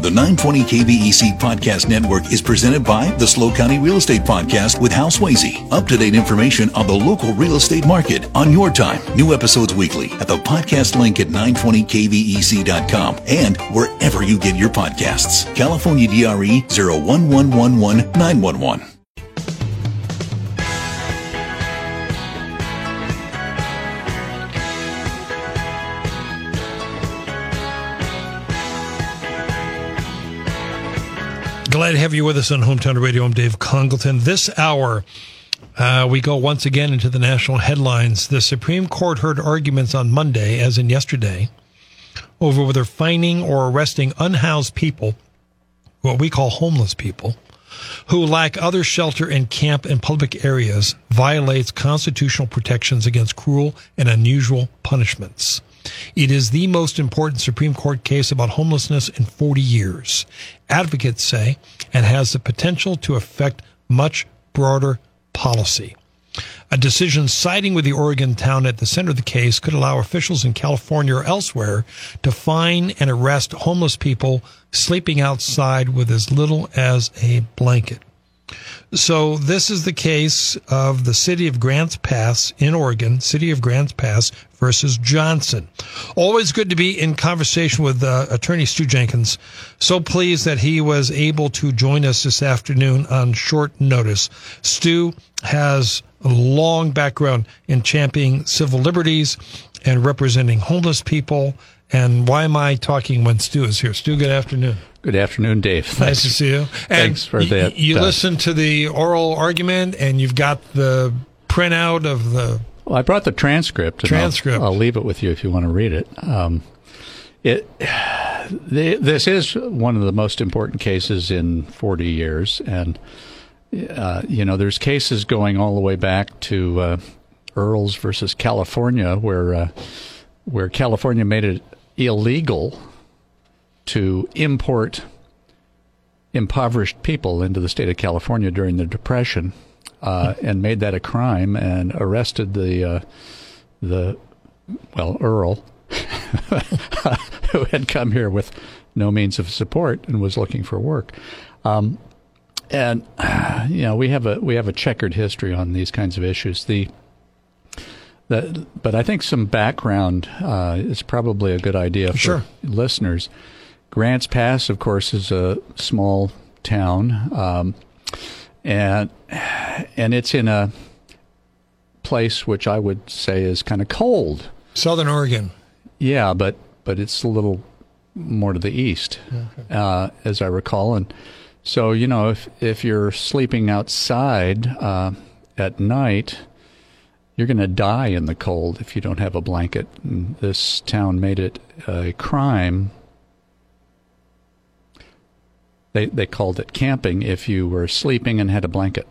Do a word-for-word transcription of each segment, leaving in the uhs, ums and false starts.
The nine twenty K V E C Podcast Network is presented by the SLO County Real Estate Podcast with Hal Swayze. Up-to-date information on the local real estate market on your time. New episodes weekly at the podcast link at nine twenty K V E C dot com and wherever you get your podcasts. California D R E zero one one one one nine one one. Glad to have you with us on Hometown Radio. I'm Dave Congleton. This hour, uh, we go once again into the national headlines. The Supreme Court heard arguments on Monday, as in yesterday, over whether fining or arresting unhoused people, what we call homeless people, who lack other shelter and camp in public areas, violates constitutional protections against cruel and unusual punishments. It is the most important Supreme Court case about homelessness in forty years, advocates say, and has the potential to affect much broader policy. A decision siding with the Oregon town at the center of the case could allow officials in California or elsewhere to fine and arrest homeless people sleeping outside with as little as a blanket. So this is the case of the city of Grants Pass in Oregon, city of Grants Pass versus Johnson. Always good to be in conversation with uh, attorney Stu Jenkins. So pleased that he was able to join us this afternoon on short notice. Stu has a long background in championing civil liberties and representing homeless people. And why am I talking when Stu is here? Stu, good afternoon. Good afternoon, Dave. Nice Thanks. to see you. And Thanks for y- that. You uh, listened to the oral argument, and you've got the printout of the Well, I brought the transcript. And transcript. I'll, I'll leave it with you if you want to read it. Um, it the, this is one of the most important cases in forty years, and uh, you know, there's cases going all the way back to uh, Earls versus California, where uh, where California made it illegal to import impoverished people into the state of California during the Depression, uh, and made that a crime, and arrested the uh, the well Earl, who had come here with no means of support and was looking for work. Um, and you know, we have a we have a checkered history on these kinds of issues. The The, but I think some background uh, is probably a good idea for Sure. listeners. Grants Pass, of course, is a small town, um, and and it's in a place which I would say is kind of cold. Southern Oregon. Yeah, but but it's a little more to the east, okay. uh, as I recall. And so, you know, if if you're sleeping outside uh, at night, you're going to die in the cold if you don't have a blanket. And this town made it a crime. They they called it camping if you were sleeping and had a blanket.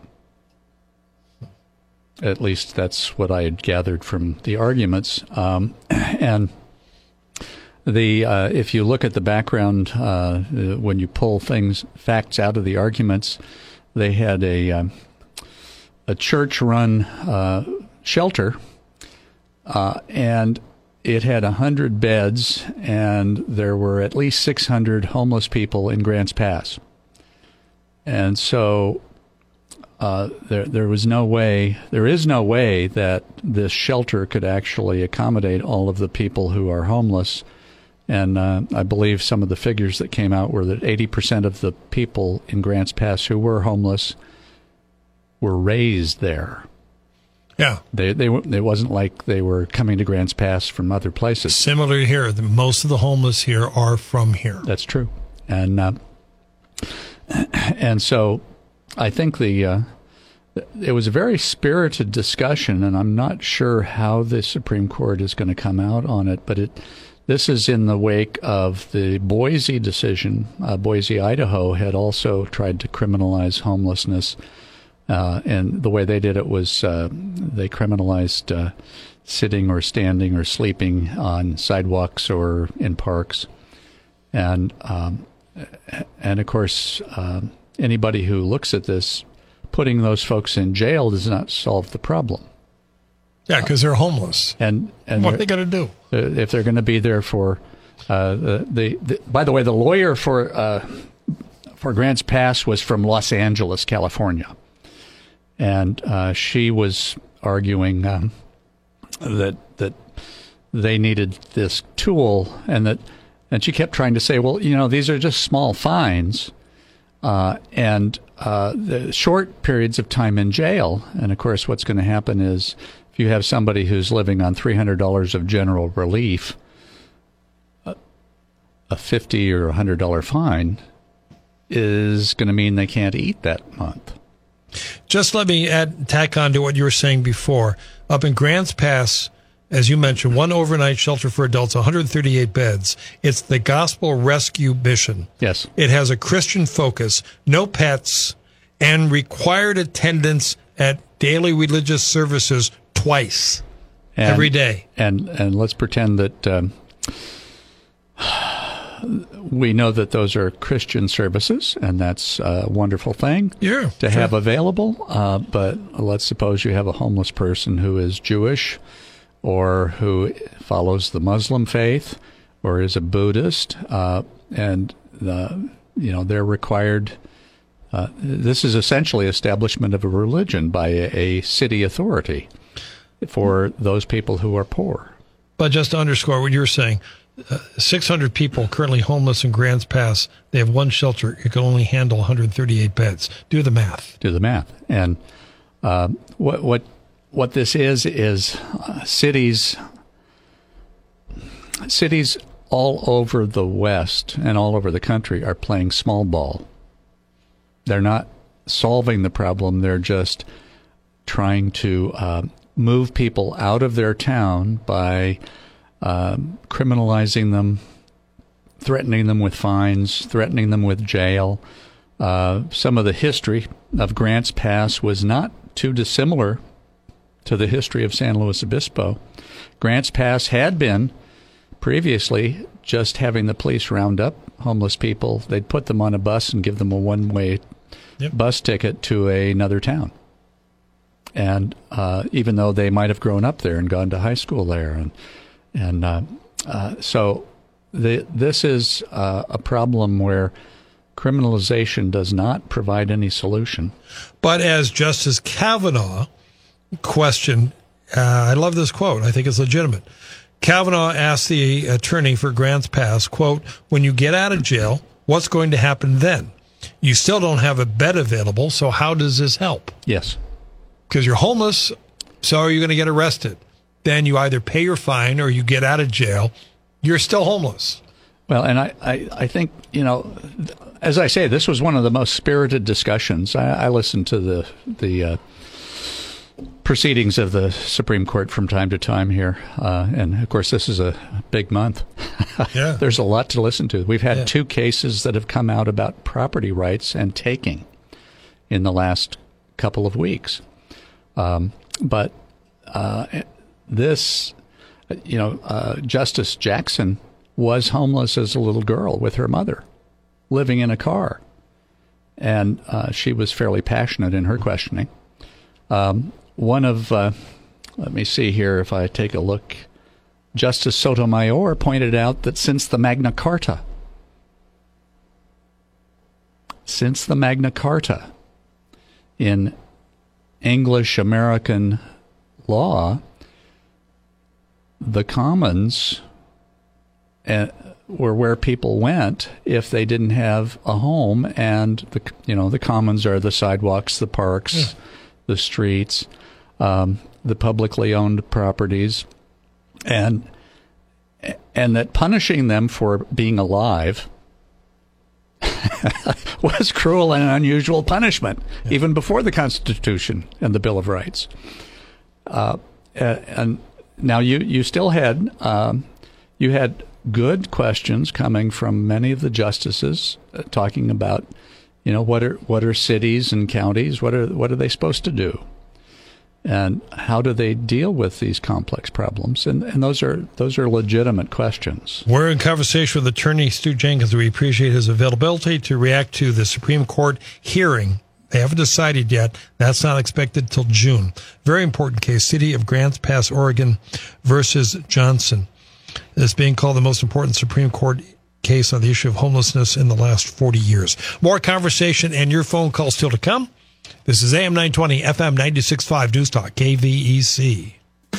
At least that's what I had gathered from the arguments. Um, and the uh, if you look at the background, uh, when you pull things, facts out of the arguments, they had a uh, a church-run uh, shelter, uh, and it had one hundred beds, and there were at least six hundred homeless people in Grants Pass. And so uh, there there was no way, there is no way that this shelter could actually accommodate all of the people who are homeless. And uh, I believe some of the figures that came out were that eighty percent of the people in Grants Pass who were homeless were raised there. Yeah. They they it wasn't like they were coming to Grants Pass from other places. Similar here, the, most of the homeless here are from here. That's true, and uh, and so I think the uh, it was a very spirited discussion, and I'm not sure how the Supreme Court is going to come out on it, but it this is in the wake of the Boise decision. Uh, Boise, Idaho, had also tried to criminalize homelessness. Uh, and the way they did it was uh, they criminalized uh, sitting or standing or sleeping on sidewalks or in parks. And, um, and of course, uh, anybody who looks at this, putting those folks in jail does not solve the problem. Yeah, because they're homeless. And, and what are they going to do? If they're going to be there for Uh, the, the, the by the way, the lawyer for uh, for Grants Pass was from Los Angeles, California, and uh, she was arguing um, that that they needed this tool, and that and she kept trying to say, well, you know, these are just small fines, uh, and uh, the short periods of time in jail, and of course, what's going to happen is if you have somebody who's living on three hundred dollars of general relief, a fifty or a hundred dollar fine is going to mean they can't eat that month. Just let me add, tack on to what you were saying before. Up in Grants Pass, as you mentioned, one overnight shelter for adults, one hundred thirty-eight beds. It's the Gospel Rescue Mission. Yes. It has a Christian focus, no pets, and required attendance at daily religious services twice, and, every day. And and let's pretend that um, we know that those are Christian services, and that's a wonderful thing yeah, to sure. have available. Uh, but let's suppose you have a homeless person who is Jewish, or who follows the Muslim faith, or is a Buddhist, uh, and the, you know they're required. Uh, this is essentially establishment of a religion by a, a city authority for those people who are poor. But just to underscore what you're saying, uh, six hundred people currently homeless in Grants Pass. They have one shelter. It can only handle one hundred thirty-eight beds. Do the math. Do the math. And uh, what what what this is is uh, cities cities all over the West and all over the country are playing small ball. They're not solving the problem. They're just trying to uh, move people out of their town by um, criminalizing them, threatening them with fines, threatening them with jail. Uh, some of the history of Grants Pass was not too dissimilar to the history of San Luis Obispo. Grants Pass had been previously just having the police round up homeless people. They'd put them on a bus and give them a one-way Yep. bus ticket to another town. And uh, even though they might have grown up there and gone to high school there. And and uh, uh, so the, this is uh, a problem where criminalization does not provide any solution. But as Justice Kavanaugh questioned, uh, I love this quote. I think it's legitimate. Kavanaugh asked the attorney for Grants Pass, quote, when you get out of jail, what's going to happen then? You still don't have a bed available, so how does this help? Yes. Because you're homeless, so are you going to get arrested? Then you either pay your fine or you get out of jail. You're still homeless. Well, and I, I, I think, you know, as I say, this was one of the most spirited discussions. I, I listened to the the uh, proceedings of the Supreme Court from time to time here. Uh, and, of course, this is a big month. Yeah. There's a lot to listen to. We've had yeah. two cases that have come out about property rights and taking in the last couple of weeks. Um, but uh, this, you know, uh, Justice Jackson was homeless as a little girl with her mother, living in a car. And uh, she was fairly passionate in her questioning. Um, one of, uh, let me see here if I take a look, Justice Sotomayor pointed out that since the Magna Carta, since the Magna Carta in English American law, the commons uh, were where people went if they didn't have a home, and the you know the commons are the sidewalks, the parks, yeah. the streets, um, the publicly owned properties. And and that punishing them for being alive was cruel and unusual punishment, yeah. even before the Constitution and the Bill of Rights. Uh, and now you, you still had um, you had good questions coming from many of the justices uh, talking about, you know, what are what are cities and counties? What are what are they supposed to do? And how do they deal with these complex problems? And and those are those are legitimate questions. We're in conversation with Attorney Stu Jenkins. We appreciate his availability to react to the Supreme Court hearing. They haven't decided yet. That's not expected till June. Very important case, City of Grants Pass, Oregon versus Johnson. It's being called the most important Supreme Court case on the issue of homelessness in the last forty years. More conversation and your phone calls still to come. This is A M nine twenty, F M ninety-six point five News Talk, K V E C.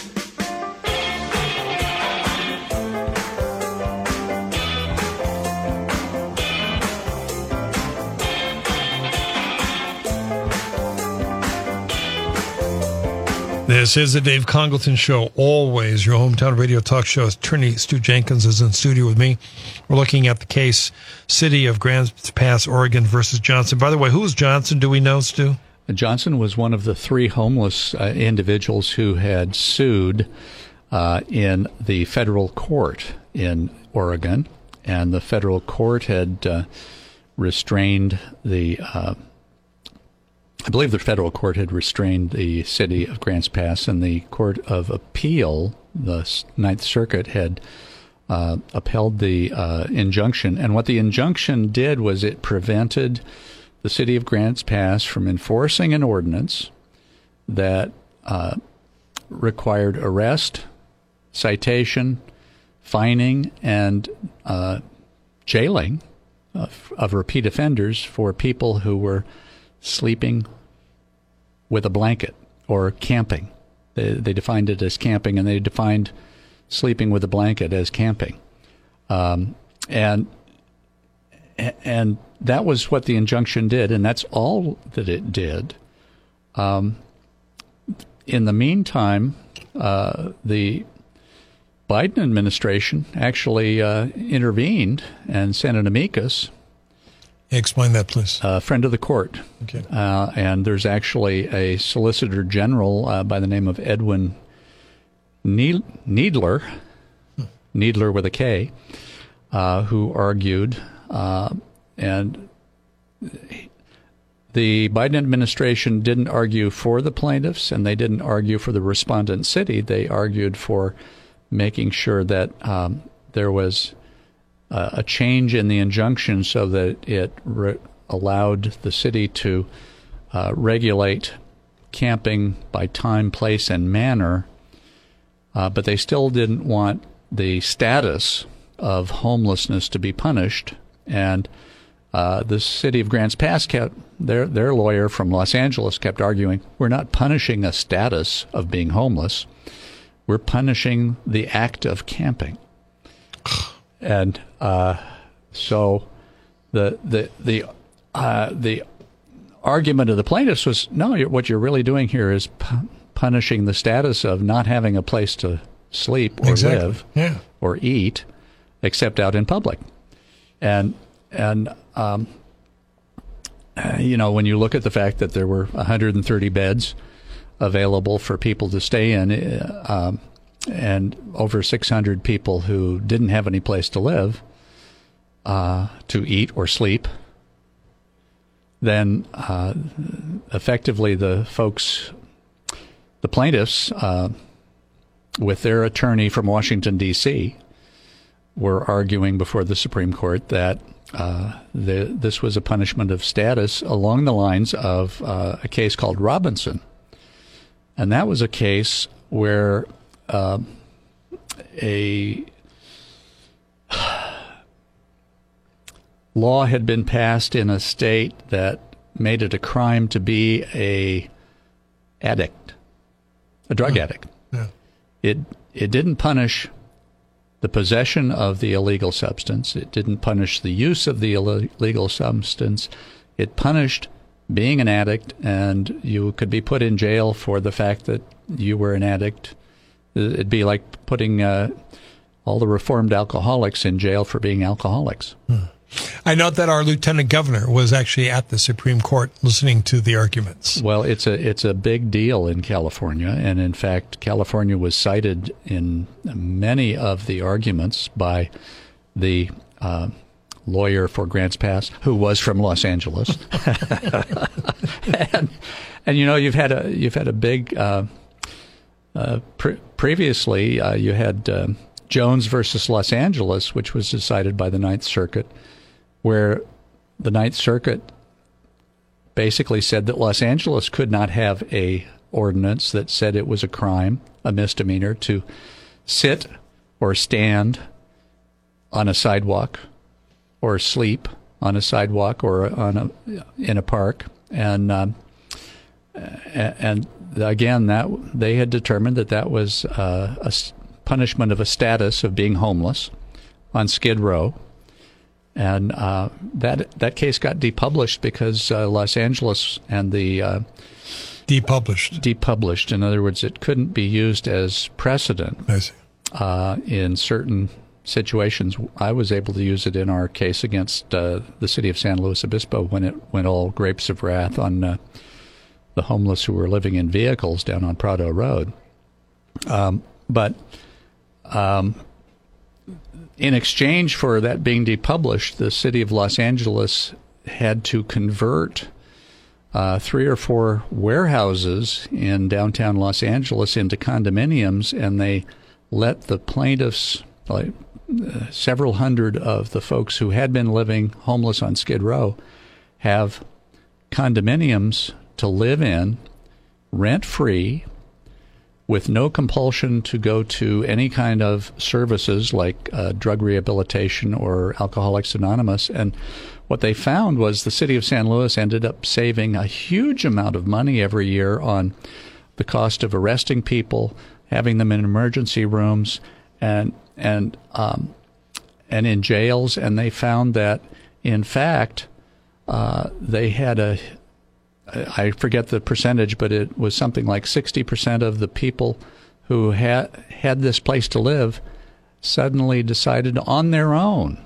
This is the Dave Congleton Show, always your hometown radio talk show. Attorney Stu Jenkins is in studio with me. We're looking at the case, City of Grants Pass, Oregon versus Johnson. By the way, who's Johnson, do we know, Stu? Johnson was one of the three homeless uh, individuals who had sued uh, in the federal court in Oregon, and the federal court had uh, restrained the uh I believe the federal court had restrained the city of Grants Pass, and the Court of Appeal, the Ninth Circuit, had uh, upheld the uh, injunction. And what the injunction did was it prevented the city of Grants Pass from enforcing an ordinance that uh, required arrest, citation, fining, and uh, jailing of, of repeat offenders for people who were sleeping with a blanket or camping. They, they defined it as camping, and they defined sleeping with a blanket as camping. Um, and and that was what the injunction did, and that's all that it did. Um, in the meantime, uh, the Biden administration actually uh, intervened and sent an amicus. Explain that, please. A friend of the court. Okay. Uh, and there's actually a Solicitor General uh, by the name of Edwin Needler, hmm. Needler with a K, uh, who argued, uh, and the Biden administration didn't argue for the plaintiffs, and they didn't argue for the respondent city. They argued for making sure that um, there was Uh, a change in the injunction so that it re- allowed the city to uh, regulate camping by time, place, and manner, uh, but they still didn't want the status of homelessness to be punished. And uh, the city of Grants Pass kept, their their lawyer from Los Angeles kept arguing, we're not punishing a status of being homeless, we're punishing the act of camping. And uh, so the the the uh, the argument of the plaintiffs was, no, you're, what you're really doing here is pu- punishing the status of not having a place to sleep or exactly. live yeah. or eat except out in public. And and um, you know, when you look at the fact that there were one hundred thirty beds available for people to stay in, uh, um, and over six hundred people who didn't have any place to live, uh, to eat or sleep, then uh, effectively the folks, the plaintiffs, uh, with their attorney from Washington, D C, were arguing before the Supreme Court that uh, the, this was a punishment of status along the lines of uh, a case called Robinson. And that was a case where Uh, a law had been passed in a state that made it a crime to be a addict, a drug oh, addict. Yeah. It it didn't punish the possession of the illegal substance. It didn't punish the use of the illegal substance. It punished being an addict, and you could be put in jail for the fact that you were an addict. It'd be like putting uh, all the reformed alcoholics in jail for being alcoholics. Hmm. I note that our lieutenant governor was actually at the Supreme Court listening to the arguments. Well, it's a it's a big deal in California, and in fact, California was cited in many of the arguments by the uh, lawyer for Grants Pass, who was from Los Angeles. and, and you know, you've had a you've had a big. Uh, Uh, pre- previously, uh, you had uh, Jones versus Los Angeles, which was decided by the Ninth Circuit, where the Ninth Circuit basically said that Los Angeles could not have a ordinance that said it was a crime, a misdemeanor, to sit or stand on a sidewalk or sleep on a sidewalk or on a, in a park. And um, and again, that they had determined that that was uh, a punishment of a status of being homeless on Skid Row. And uh, that that case got depublished because uh, Los Angeles and the uh, depublished. Depublished. In other words, it couldn't be used as precedent. I see. Uh, in certain situations. I was able to use it in our case against uh, the city of San Luis Obispo when it went all grapes of wrath on uh, the homeless who were living in vehicles down on Prado Road. Um, but um, in exchange for that being depublished, the city of Los Angeles had to convert uh, three or four warehouses in downtown Los Angeles into condominiums, and they let the plaintiffs, like uh, several hundred of the folks who had been living homeless on Skid Row, have condominiums to live in, rent-free, with no compulsion to go to any kind of services like uh, drug rehabilitation or Alcoholics Anonymous. And what they found was the city of San Luis ended up saving a huge amount of money every year on the cost of arresting people, having them in emergency rooms and and um, and in jails. And they found that, in fact, uh, they had a I forget the percentage, but it was something like sixty percent of the people who had had this place to live suddenly decided on their own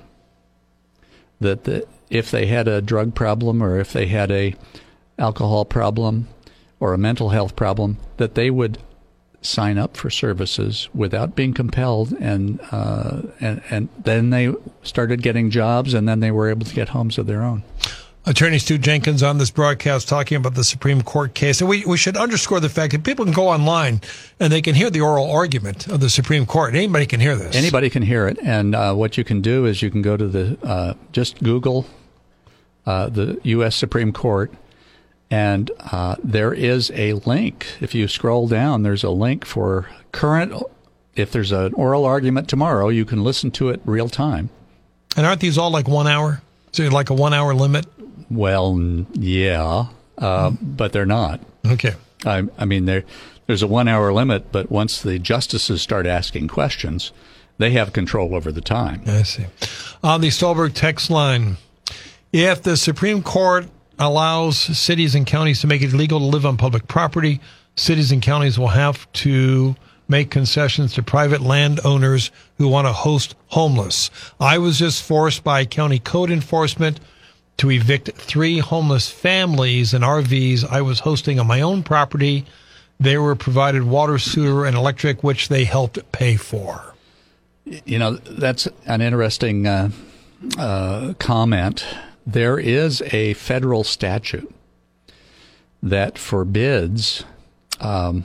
that the, if they had a drug problem or if they had a alcohol problem or a mental health problem, that they would sign up for services without being compelled, and uh, and and then they started getting jobs, and then they were able to get homes of their own. Attorney Stu Jenkins on this broadcast talking about the Supreme Court case. And we, we should underscore the fact that people can go online and they can hear the oral argument of the Supreme Court. Anybody can hear this. Anybody can hear it. And uh, what you can do is you can go to the, uh, just Google uh, the U S Supreme Court, and uh, there is a link. If you scroll down, there's a link for current, if there's an oral argument tomorrow, you can listen to it real time. And aren't these all like one hour? So like a one hour limit? Well, yeah, uh, mm-hmm. but they're not. Okay. I, I mean, there, there's a one-hour limit, but once the justices start asking questions, they have control over the time. I see. On the Stolberg text line, if the Supreme Court allows cities and counties to make it illegal to live on public property, cities and counties will have to make concessions to private landowners who want to host homeless. I was just forced by county code enforcement to evict three homeless families in R Vs I was hosting on my own property. They were provided water, sewer, and electric, which they helped pay for. You know, that's an interesting uh, uh, comment. There is a federal statute that forbids um,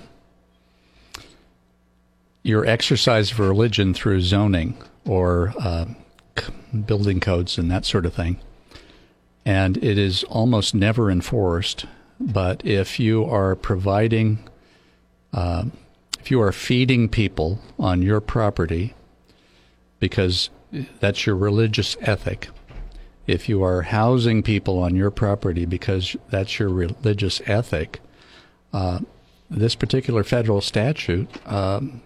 your exercise of religion through zoning or uh, building codes and that sort of thing. And it is almost never enforced. But if you are providing, uh, if you are feeding people on your property because that's your religious ethic, if you are housing people on your property because that's your religious ethic, uh, this particular federal statute um,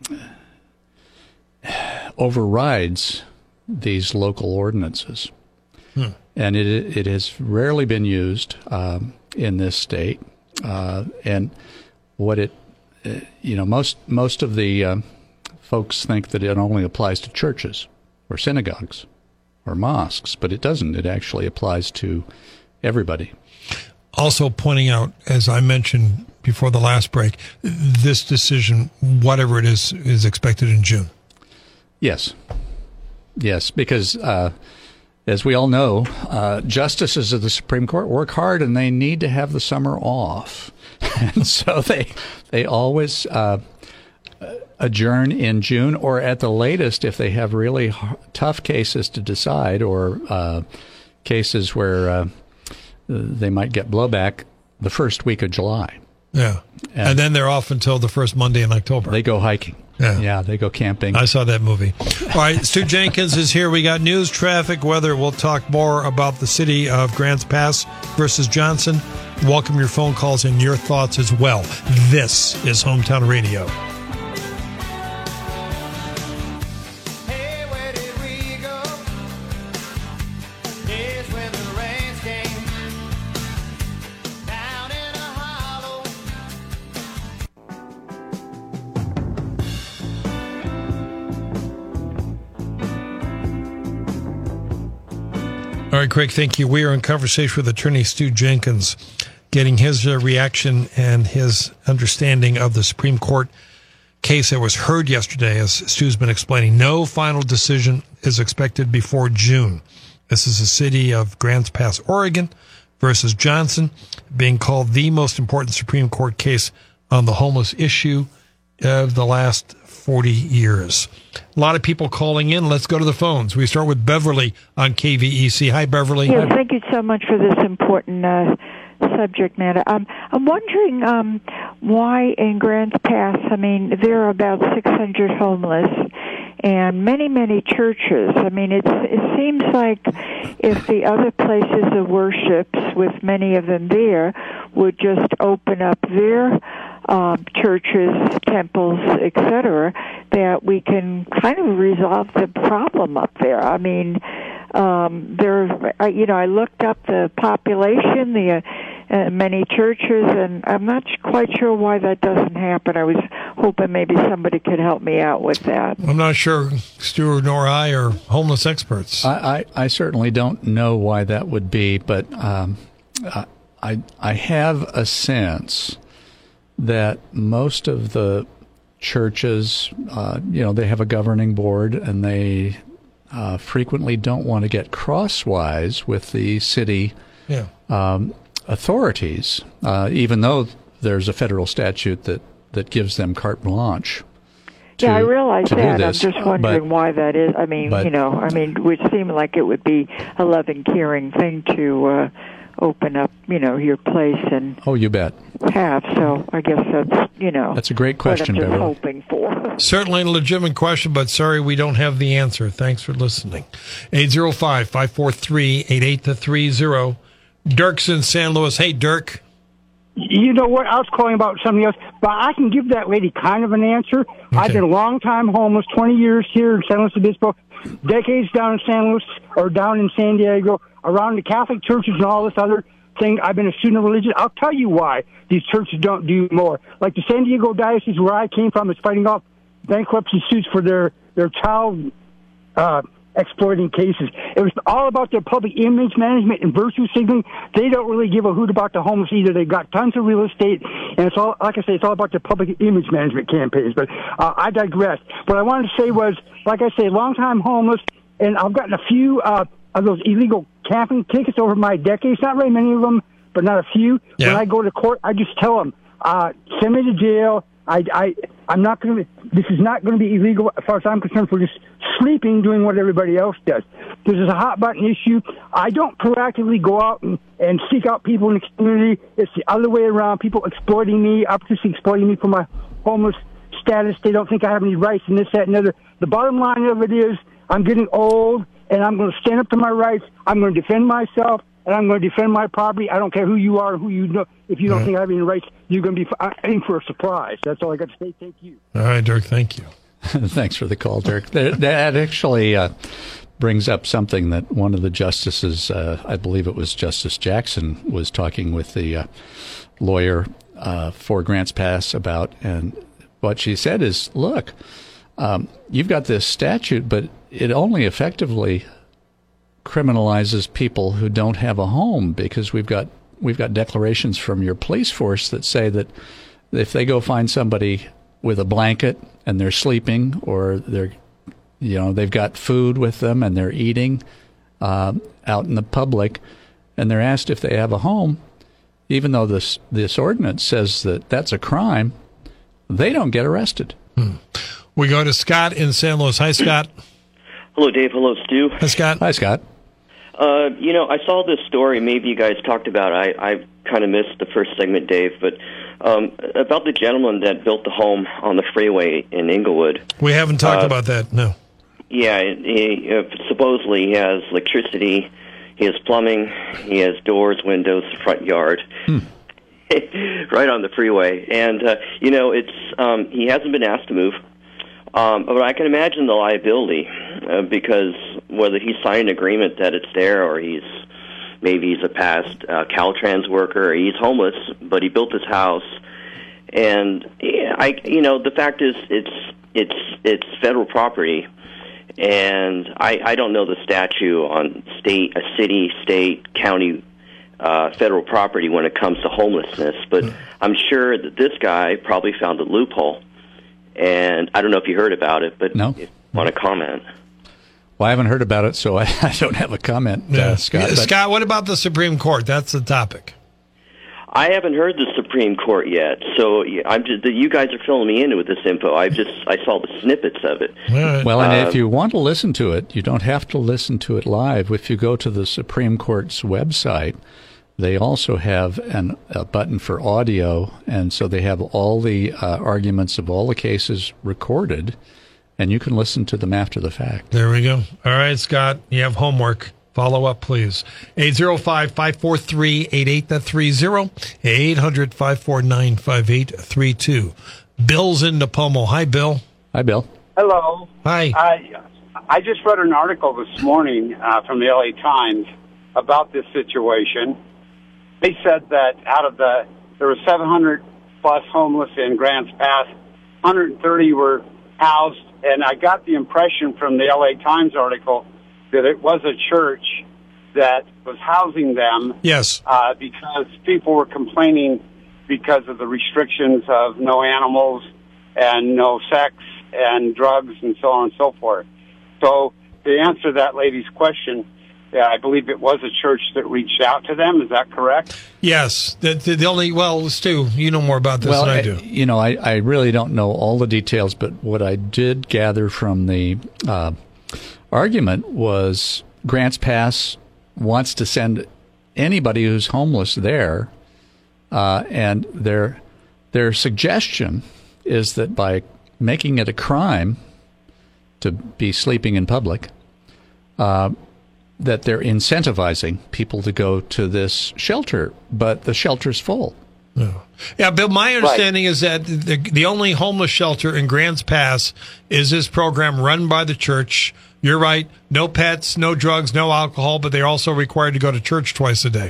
overrides these local ordinances. Hmm. And it it has rarely been used um, in this state. Uh, and what it, uh, you know, most most of the uh, folks think that it only applies to churches or synagogues or mosques, but it doesn't. It actually applies to everybody. Also pointing out, as I mentioned before the last break, this decision, whatever it is, is expected in June. Yes. Yes, because uh, as we all know, uh, justices of the Supreme Court work hard, and they need to have the summer off. And so they they always uh, adjourn in June, or at the latest, if they have really h- tough cases to decide, or uh, cases where uh, they might get blowback, the first week of July. Yeah. And, and then they're off until the first Monday in October. They go hiking. Yeah. yeah, they go camping. I saw that movie. All right, Stu Jenkins is here. We got news, traffic, weather. We'll talk more about the city of Grants Pass versus Johnson. Welcome your phone calls and your thoughts as well. This is Hometown Radio. All right, Craig, thank you. We are in conversation with attorney Stu Jenkins, getting his uh, reaction and his understanding of the Supreme Court case that was heard yesterday. As Stu's been explaining, no final decision is expected before June. This is the city of Grants Pass, Oregon versus Johnson, being called the most important Supreme Court case on the homeless issue of the last forty years. A lot of people calling in. Let's go to the phones. We start with Beverly on K V E C. Hi, Beverly. Yes, thank you so much for this important uh, subject matter. Um, I'm wondering um, why in Grants Pass, I mean, there are about six hundred homeless and many, many churches. I mean, it's, it seems like if the other places of worship, with many of them there, would just open up their Um, churches, temples, et cetera, that we can kind of resolve the problem up there. I mean, um, there, you know, I looked up the population, the uh, uh, many churches, and I'm not quite sure why that doesn't happen. I was hoping maybe somebody could help me out with that. I'm not sure Stu nor I are homeless experts. I, I, I certainly don't know why that would be, but um, I, I have a sense that most of the churches, uh, you know, they have a governing board, and they uh, frequently don't want to get crosswise with the city yeah. um, authorities, uh, even though there's a federal statute that, that gives them carte blanche. To, yeah, I realize to that. do I'm this. just wondering but, why that is. I mean, but, you know, I mean, it would seem like it would be a loving, caring thing to uh, open up, you know, your place and oh, you bet. have. So I guess that's, you know, that's a great question, what I'm just Beverly. hoping for. Certainly a legitimate question, but sorry we don't have the answer. Thanks for listening. eight oh five, five four three, eight eight three oh. Dirk's in San Luis. Hey, Dirk. You know what? I was calling about something else, but I can give that lady kind of an answer. Okay. I've been a long time homeless, twenty years here in San Luis Obispo, decades down in San Luis or down in San Diego, around the Catholic churches and all this other thing. I've been a student of religion. I'll tell you why these churches don't do more. Like the San Diego Diocese, where I came from, is fighting off bankruptcy suits for their, their child uh, exploiting cases. It was all about their public image management and virtue signaling. They don't really give a hoot about the homeless either. They've got tons of real estate, and it's all, like I say, it's all about their public image management campaigns. But uh, I digress. What I wanted to say was, like I say, long-time homeless, and I've gotten a few uh, of those illegal camping tickets over my decades. Not very many of them, but not a few. Yeah. When I go to court, I just tell them, uh, send me to jail. I, I, I'm not going to, this is not going to be illegal as far as I'm concerned for just sleeping, doing what everybody else does. This is a hot button issue. I don't proactively go out and, and seek out people in the community. It's the other way around. People exploiting me, obviously exploiting me for my homeless status. They don't think I have any rights and this, that, and other. The bottom line of it is I'm getting old, and I'm going to stand up to my rights. I'm going to defend myself, and I'm going to defend my property. I don't care who you are, who you know. If you don't right. think I have any rights, you're going to be in for a surprise. That's all I got to say. Thank you. All right, Dirk, thank you. Thanks for the call, Dirk. That, that actually uh, brings up something that one of the justices, uh, I believe it was Justice Jackson, was talking with the uh, lawyer uh, for Grants Pass about. And what she said is, look, um, you've got this statute, but it only effectively criminalizes people who don't have a home, because we've got we've got declarations from your police force that say that if they go find somebody with a blanket and they're sleeping, or they're, you know, they've got food with them and they're eating uh, out in the public, and they're asked if they have a home, even though this this ordinance says that that's a crime, they don't get arrested. Hmm. We go to Scott in San Luis. Hi, Scott. Hello, Dave. Hello, Stu. Hi, Scott. Hi, Scott. Uh, you know, I saw this story. Maybe you guys talked about it. I, I kind of missed the first segment, Dave. But Um, about the gentleman that built the home on the freeway in Inglewood. We haven't talked uh, about that, no. Yeah, he, uh, supposedly he has electricity, he has plumbing, he has doors, windows, front yard, hmm. right on the freeway. And, uh, you know, it's um, he hasn't been asked to move. Um, but I can imagine the liability uh, because whether he signed an agreement that it's there or he's maybe he's a past uh, Caltrans worker or he's homeless, but he built his house. And, yeah, I, you know, the fact is it's it's it's federal property. And I, I don't know the statute on state, a city, state, county, uh, federal property when it comes to homelessness. But I'm sure that this guy probably found a loophole. And I don't know if you heard about it, but no. if you want to comment. Well, I haven't heard about it, so I, I don't have a comment, yeah. uh, Scott. Yeah, Scott, what about the Supreme Court? That's the topic. I haven't heard the Supreme Court yet, so I'm just, you guys are filling me in with this info. I just I saw the snippets of it. Right. Well, and um, if you want to listen to it, you don't have to listen to it live. If you go to the Supreme Court's website, they also have an, a button for audio, and so they have all the uh, arguments of all the cases recorded, and you can listen to them after the fact. There we go. All right, Scott, you have homework. Follow up, please. eight oh five, five four three, eight eight three oh, eight hundred, five four nine, five eight three two. Bill's in Napomo. Hi, Bill. Hi, Bill. Hello. Hi. I, I just read an article this morning uh, from the L A Times about this situation. They said that out of the, there were seven hundred plus homeless in Grants Pass, one hundred thirty were housed, and I got the impression from the L A Times article that it was a church that was housing them. Yes. Uh, because people were complaining because of the restrictions of no animals and no sex and drugs and so on and so forth. So to answer that lady's question, yeah, I believe it was a church that reached out to them. Is that correct? Yes. The, the, the only, well, Stu, you know more about this well, than I do. I, you know, I, I really don't know all the details, but what I did gather from the uh, argument was Grants Pass wants to send anybody who's homeless there, uh, and their their suggestion is that by making it a crime to be sleeping in public, uh, that they're incentivizing people to go to this shelter, but the shelter's full. No. Yeah, Bill, my understanding right. is that the, the only homeless shelter in Grants Pass is this program run by the church. You're right. No pets, no drugs, no alcohol, but they're also required to go to church twice a day.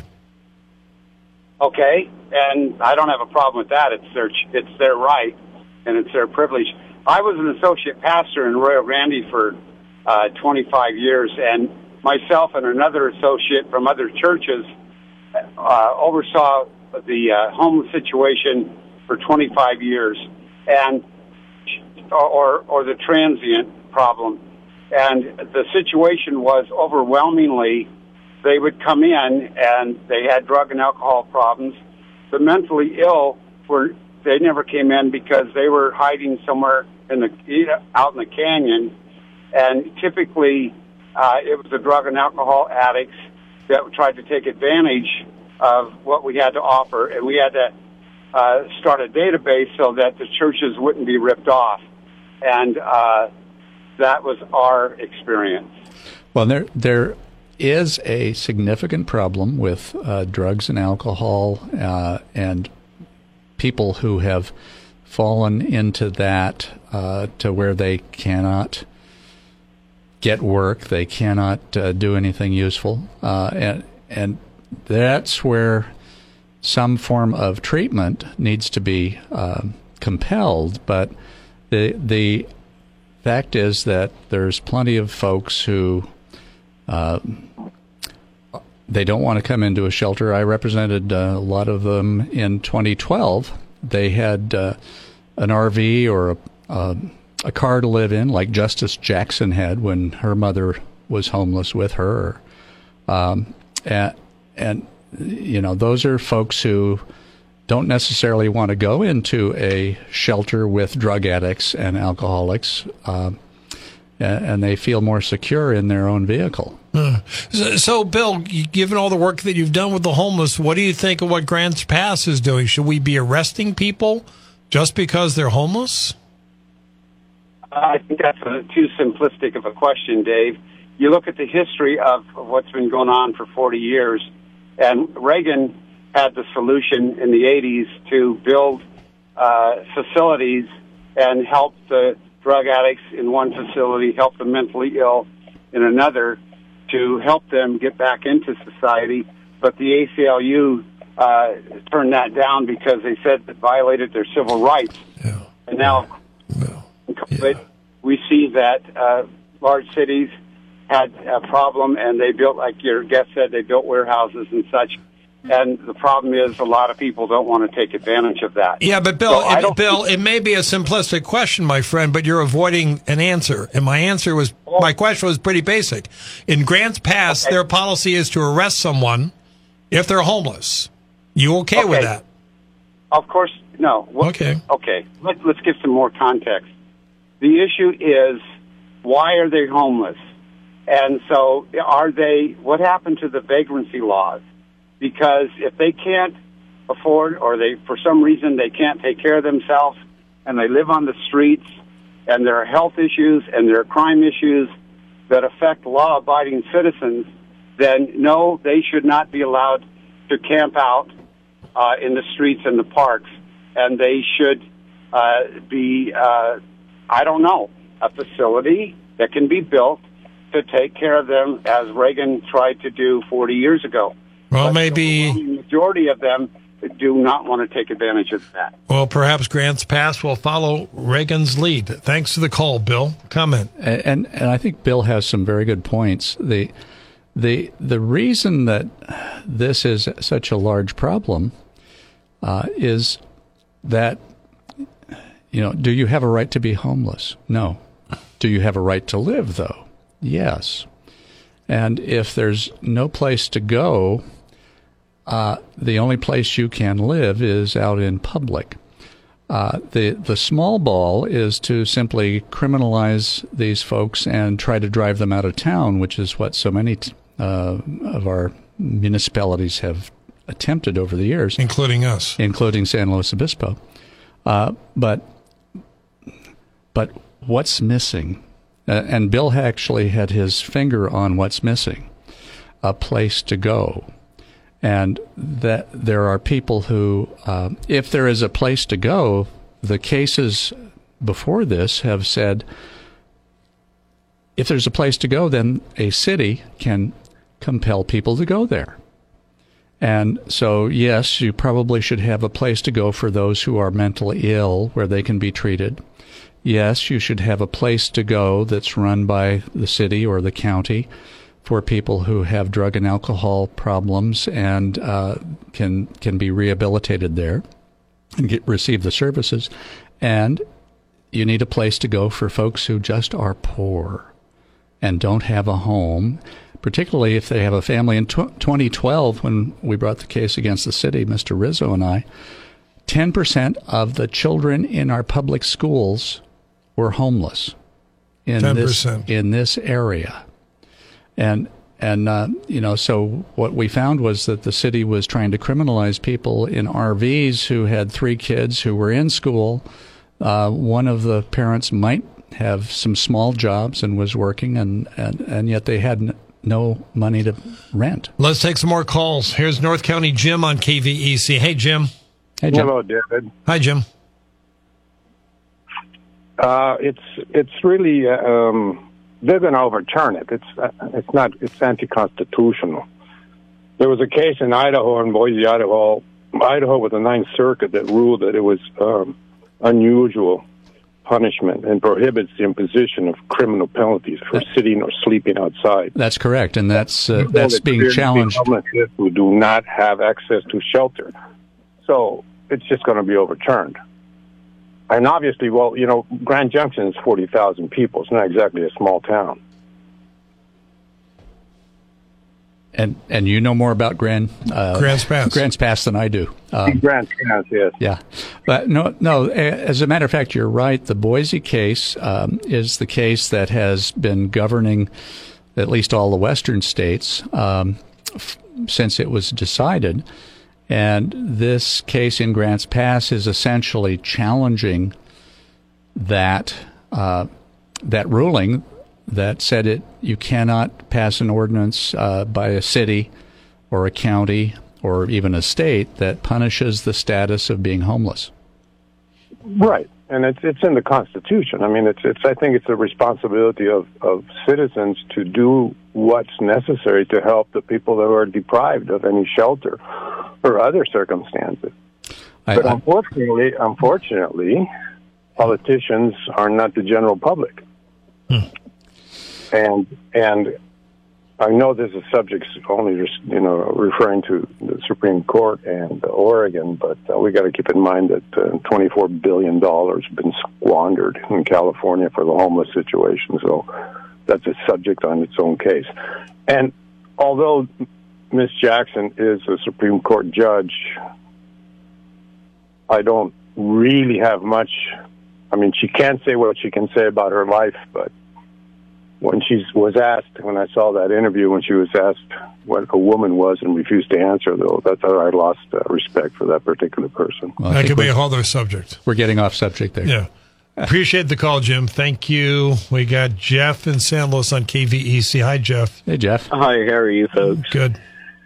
Okay, and I don't have a problem with that. It's their it's their right, and it's their privilege. I was an associate pastor in Rio Grande for uh, twenty-five years, and myself and another associate from other churches uh, oversaw the uh, homeless situation for twenty-five years, and or or the transient problem. And the situation was overwhelmingly, they would come in and they had drug and alcohol problems. The mentally ill were, they never came in because they were hiding somewhere in the, out in the canyon. And typically, uh, it was the drug and alcohol addicts that tried to take advantage of what we had to offer. And we had to uh, start a database so that the churches wouldn't be ripped off. And, uh, that was our experience. Well, there there is a significant problem with uh, drugs and alcohol uh, and people who have fallen into that uh, to where they cannot get work, they cannot uh, do anything useful, uh, and and that's where some form of treatment needs to be uh, compelled. But the the fact is that there's plenty of folks who uh, they don't want to come into a shelter. I represented uh, a lot of them in twenty twelve. They had uh, an R V or a, a, a car to live in, like Justice Jackson had when her mother was homeless with her. Um, and, and, you know, those are folks who don't necessarily want to go into a shelter with drug addicts and alcoholics. Um, and they feel more secure in their own vehicle. Uh, so, so, Bill, given all the work that you've done with the homeless, what do you think of what Grants Pass is doing? Should we be arresting people just because they're homeless? I think that's a, too simplistic of a question, Dave. You look at the history of, of what's been going on for forty years, and Reagan had the solution in the eighties to build uh, facilities and help the drug addicts in one facility, help the mentally ill in another, to help them get back into society. But the A C L U uh, turned that down because they said it violated their civil rights. Yeah. And now yeah. Yeah. we see that uh, large cities had a problem, and they built, like your guest said, they built warehouses and such. And the problem is a lot of people don't want to take advantage of that. Yeah, but Bill, so it, Bill, it may be a simplistic question, my friend, but you're avoiding an answer. And my answer was, oh. my question was pretty basic. In Grants Pass, okay. their policy is to arrest someone if they're homeless. You okay, okay. with that? Of course, no. Well, okay. Okay, Let, let's give some more context. The issue is, why are they homeless? And so are they, what happened to the vagrancy laws? Because if they can't afford, or they, for some reason, they can't take care of themselves, and they live on the streets, and there are health issues, and there are crime issues that affect law-abiding citizens, then no, they should not be allowed to camp out uh, in the streets and the parks, and they should uh, be, uh, I don't know, a facility that can be built to take care of them, as Reagan tried to do forty years ago. Well, but maybe the majority of them do not want to take advantage of that. Well, perhaps Grants Pass will follow Reagan's lead. Thanks for the call, Bill. Comment. And, and and I think Bill has some very good points. The the the reason that this is such a large problem uh, is that, you know, do you have a right to be homeless? No. Do you have a right to live, though? Yes. And if there's no place to go, uh, the only place you can live is out in public. Uh, the the small ball is to simply criminalize these folks and try to drive them out of town, which is what so many t- uh, of our municipalities have attempted over the years, including us, including San Luis Obispo. Uh, but but what's missing? Uh, and Bill actually had his finger on what's missing: a place to go. And that there are people who, uh, if there is a place to go, the cases before this have said, if there's a place to go, then a city can compel people to go there. And so, yes, you probably should have a place to go for those who are mentally ill where they can be treated. Yes, you should have a place to go that's run by the city or the county for people who have drug and alcohol problems and uh, can can be rehabilitated there and get receive the services. And you need a place to go for folks who just are poor and don't have a home, particularly if they have a family. In tw- twenty twelve, when we brought the case against the city, Mister Rizzo and I, ten percent of the children in our public schools were homeless in ten percent. this in this area. And, and uh, you know, so what we found was that the city was trying to criminalize people in R Vs who had three kids who were in school. Uh, one of the parents might have some small jobs and was working, and, and, and yet they had n- no money to rent. Let's take some more calls. Here's North County Jim on K V E C. Hey, Jim. Hey, Jim. Hello, David. Hi, Jim. Uh, it's it's really uh, um, they're going to overturn it. It's uh, it's not it's anti-constitutional. There was a case in Idaho, in Boise, Idaho, Idaho with the Ninth Circuit that ruled that it was um, unusual punishment and prohibits the imposition of criminal penalties for that, sitting or sleeping outside. That's correct, and that's uh, that's being challenged. Who do not have access to shelter, so it's just going to be overturned. And obviously, well, you know, Grand Junction is forty thousand people. It's not exactly a small town. And and you know more about Grand uh, Grants Pass. Grants Pass than I do. Um, Grants Pass, yes. Yeah, but no, no. As a matter of fact, you're right. The Boise case um, is the case that has been governing at least all the western states um, f- since it was decided. And this case in Grants Pass is essentially challenging that uh, that ruling that said it you cannot pass an ordinance uh, by a city or a county or even a state that punishes the status of being homeless. Right, and it's it's in the Constitution. I mean, it's it's. I think it's a responsibility of, of citizens to do what's necessary to help the people that are deprived of any shelter or other circumstances. I, but I, unfortunately, unfortunately, politicians are not the general public. Hmm. And and I know this is subject only just you know referring to the Supreme Court and uh, Oregon, but uh, we got to keep in mind that uh, twenty-four billion dollars has been squandered in California for the homeless situation. So that's a subject on its own case. And although Miss Jackson is a Supreme Court judge, I don't really have much. I mean, she can't say what she can say about her life, but when she was asked, when I saw that interview, when she was asked what a woman was and refused to answer, though, that's how I lost uh, respect for that particular person. Well, that could be a whole other subject. We're getting off subject there. Yeah. Appreciate the call, Jim. Thank you. We got Jeff in San Luis on K V E C. Hi, Jeff. Hey, Jeff. Hi, how are you folks? Good.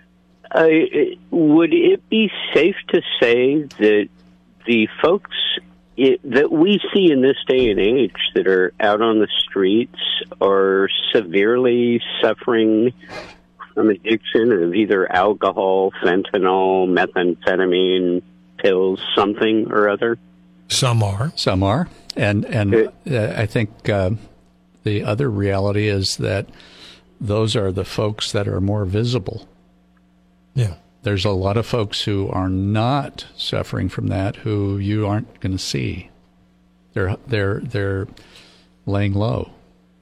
Uh, would it be safe to say that the folks it, that we see in this day and age that are out on the streets are severely suffering from addiction of either alcohol, fentanyl, methamphetamine, pills, something or other? Some are. Some are. And and uh, I think uh, the other reality is that those are the folks that are more visible. Yeah. There's a lot of folks who are not suffering from that who you aren't going to see. They're they're they're laying low.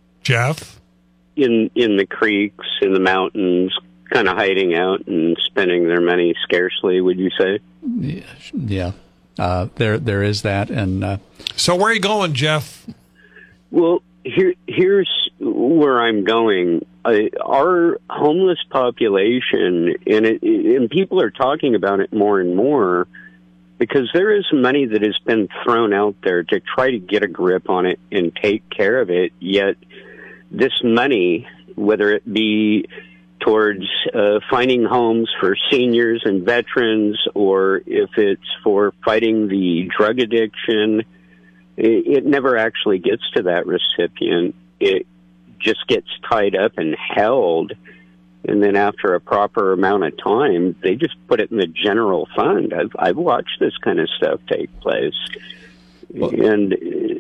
Jeff? In in the creeks, in the mountains, kind of hiding out and spending their money scarcely, would you say? Yeah. yeah. Uh, there there is that. And uh, so where are you going, Jeff? Well, here here's where I'm going. Uh, our homeless population, and, it, and people are talking about it more and more, because there is money that has been thrown out there to try to get a grip on it and take care of it, yet this money, whether it be towards uh, finding homes for seniors and veterans, or if it's for fighting the drug addiction, it, it never actually gets to that recipient. It just gets tied up and held, and then after a proper amount of time, they just put it in the general fund. I've, I've watched this kind of stuff take place, well, and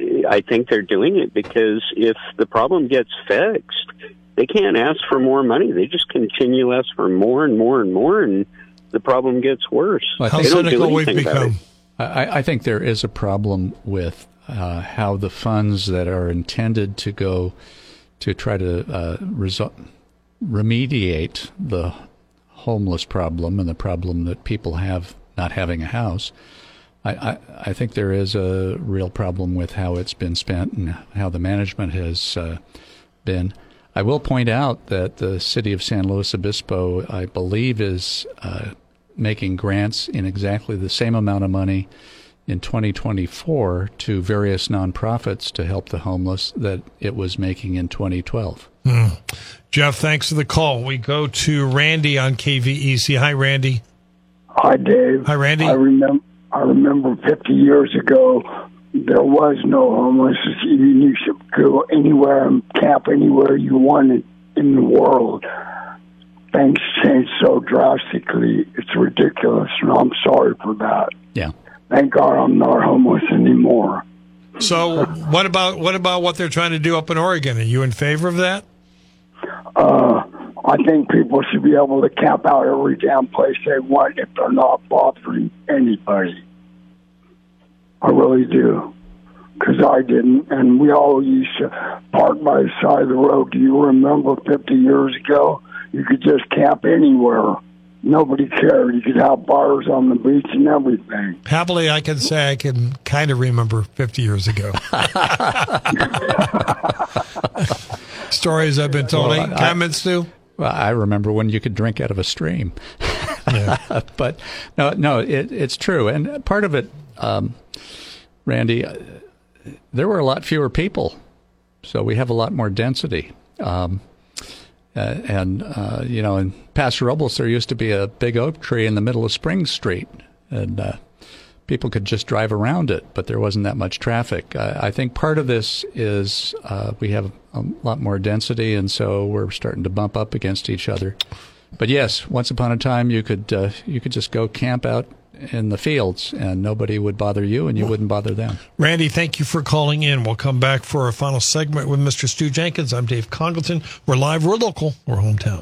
I think they're doing it because if the problem gets fixed, they can't ask for more money. They just continue to ask for more and more and more, and the problem gets worse. Well, how cynical we've become. I, I think there is a problem with uh, how the funds that are intended to go to try to uh, resol- remediate the homeless problem and the problem that people have not having a house. I, I, I think there is a real problem with how it's been spent and how the management has uh, been. I will point out that the city of San Luis Obispo, I believe, is uh, making grants in exactly the same amount of money in twenty twenty-four to various nonprofits to help the homeless that it was making in twenty twelve. Hmm. Jeff, thanks for the call. We go to Randy on K V E C. Hi, Randy. Hi, Dave. Hi, Randy. I remember, I remember fifty years ago, there was no homeless. You should go anywhere and camp anywhere you wanted in the world. Things changed so drastically, it's ridiculous, and I'm sorry for that. Yeah. Thank God I'm not homeless anymore. So what about what about what they're trying to do up in Oregon? Are you in favor of that? Uh, I think people should be able to camp out every damn place they want if they're not bothering anybody. I really do. Because I didn't, and we all used to park by the side of the road. Do you remember fifty years ago? you could just camp anywhere. Nobody cared. You could have bars on the beach and everything. Happily, I can say I can kind of remember fifty years ago. Stories I've been told. Well, Any comments, Stu? Well, I remember when you could drink out of a stream. Yeah. But no, no, it, it's true. And part of it, um, Randy, there were a lot fewer people. So we have a lot more density. Um, uh, and, uh, you know, in Paso Robles, there used to be a big oak tree in the middle of Spring Street. And uh, people could just drive around it, but there wasn't that much traffic. Uh, I think part of this is uh, we have a lot more density, and so we're starting to bump up against each other. But yes, once upon a time, you could uh, you could just go camp out in the fields, and nobody would bother you, and you wouldn't bother them. Randy, thank you for calling in. We'll come back for our final segment with Mister Stu Jenkins. I'm Dave Congleton. We're live, we're local, we're hometown.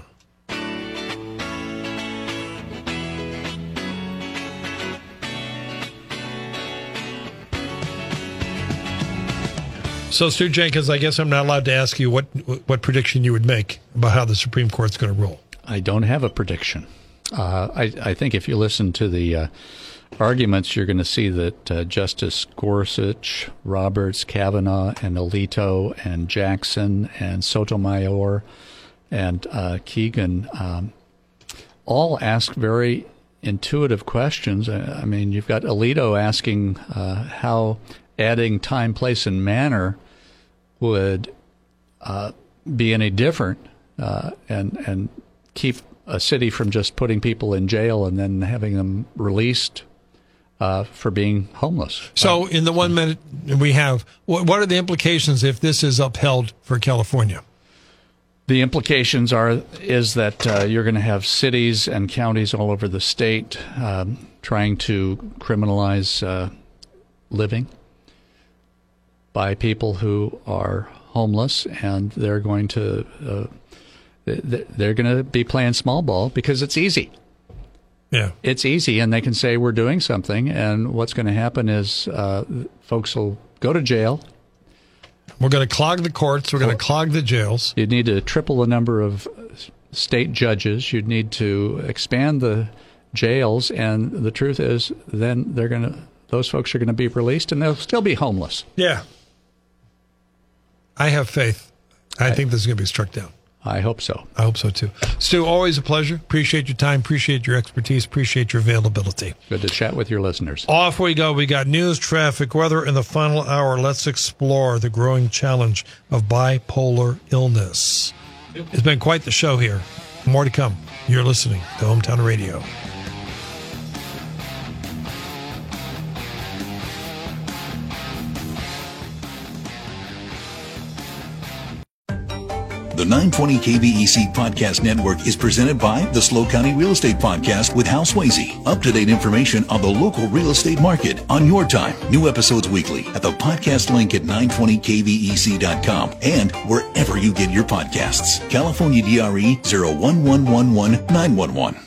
So, Stu Jenkins, I guess I'm not allowed to ask you what what prediction you would make about how the Supreme Court's going to rule. I don't have a prediction. Uh, I, I think if you listen to the uh, arguments, you're going to see that uh, Justice Gorsuch, Roberts, Kavanaugh, and Alito, and Jackson, and Sotomayor, and uh, Keegan um, all ask very intuitive questions. I mean, you've got Alito asking uh, how adding time, place, and manner would uh, be any different uh, and and keep a city from just putting people in jail and then having them released uh, for being homeless. So in the one minute we have, what, what are the implications if this is upheld for California? The implications are is that uh, you're going to have cities and counties all over the state um, trying to criminalize uh, living by people who are homeless, and they're going to uh, they're going to be playing small ball because it's easy. Yeah, it's easy, and they can say we're doing something, and what's going to happen is uh, folks will go to jail. We're going to clog the courts. We're going to clog the jails. You'd need to triple the number of state judges. You'd need to expand the jails, and the truth is, then they're going to those folks are going to be released, and they'll still be homeless. Yeah. I have faith. I, I think this is going to be struck down. I hope so. I hope so, too. Stu, always a pleasure. Appreciate your time. Appreciate your expertise. Appreciate your availability. Good to chat with your listeners. Off we go. We got news, traffic, weather in the final hour. Let's explore the growing challenge of bipolar illness. It's been quite the show here. More to come. You're listening to Hometown Radio. The nine twenty K B E C Podcast Network is presented by the SLO County Real Estate Podcast with Hal Swayze. Up-to-date information on the local real estate market on your time. New episodes weekly at the podcast link at nine twenty K V E C dot com and wherever you get your podcasts. California D R E zero one one one one nine one one.